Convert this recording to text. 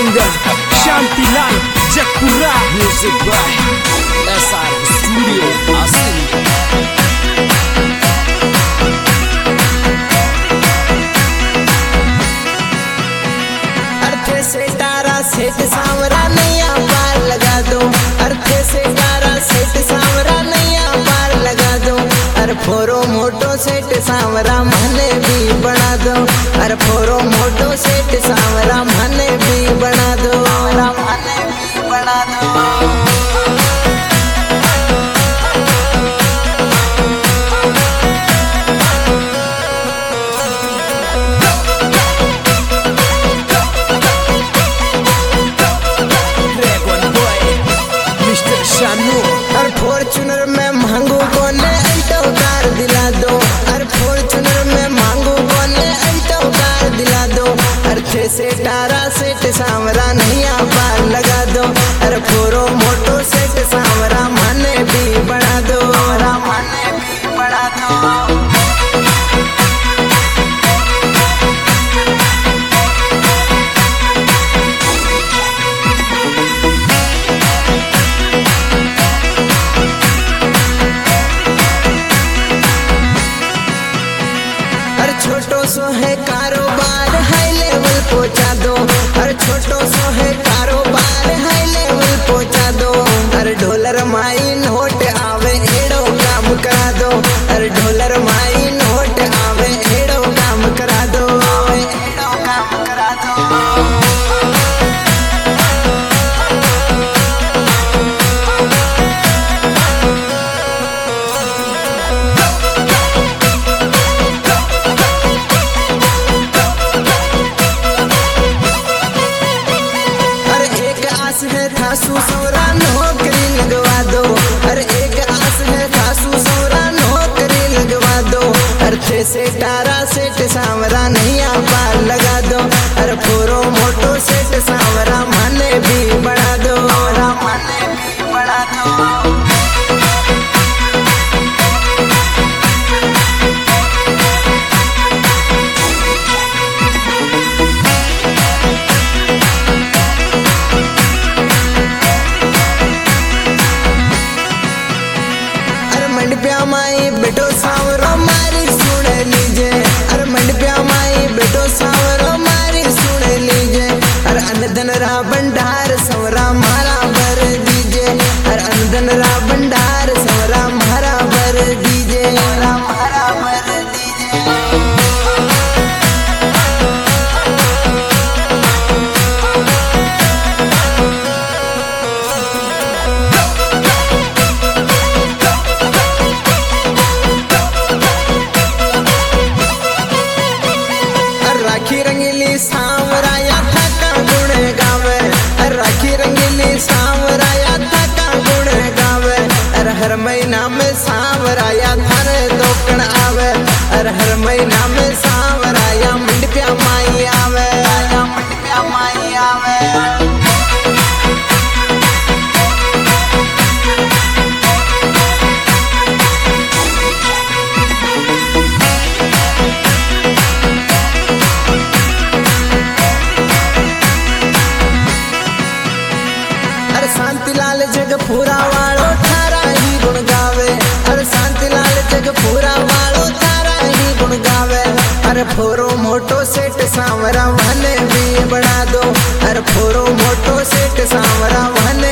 Singer Shantilal Jakura, music by SR studio Asim. अर्थे से तारा सेठ सांवरा नैया पार लगा दो, अर्थे से तारा सेठ सांवरा नैया पार लगा दो। अरे फोरो मोटो सेठ सांवरा मने भी बना दो, अरे फोरो मोटो सेठ सांवरा मने भी बना दो, मने भी बना दो। और फॉर्च्यूनर में मांगू कोने अल्टो कार दिला दो, और फॉर्च्यूनर में मांगू कोने अल्टो कार दिला दो। अर्थे से तारा सेठ सांवरा नैया पार लगा दो, और फोरो मोटो सेठ सांवरा मने भी बना दो, मने भी बना दो। छोटो सो है कारोबार हाई लेवल पहुंचा दो, हर छोटो सो है कारोबार हाई लेवल पहुंचा दो। हर डॉलर माई नोट आवे एड़ो काम करा दो, हर डॉलर माई नोट आवे एड़ो काम करा दो, एड़ो काम करा दो। सासू सौरा नौकरी लगवा दो, हर एक आस है सासू सौरा नौकरी लगवा दो। अर्थे से तारा सेठ सांवरा नैया पार लगा दो, हर फोरो मोटो सेठ सांवरा मने भी बना दो, मने भी बना दो। मंडप्या माई बेटो सांवरो मारी सुन लीजे, अरे मंडप्या माई बेटो सांवरो मारी सुन लीजे। अरे अनधन रा भंडार सवरा मारा भर दीजे, अरे अनधन रा भंडार सवरा मारा भर दीजे, मारा भर दीजे। राखी रंगीली सांवराया था का गुण गावे, राखी रंगीली सांवराया था का गुण गावे। अरे हर महीना में सांवराया थारे दोकण आवे, अरे हर महीना में सांवराया मंडप्या माई आवे, मंडप्या माई आवे। शांतिलाल जग पूरा वालो थारा ही गुण गावे, अरे शांतिलाल जग पूरा वालो थारा ही गुण गावे। अरे फोरो मोटो सेठ सांवरा मने भी बना दो, अरे फोरो मोटो सेठ सांवरा मने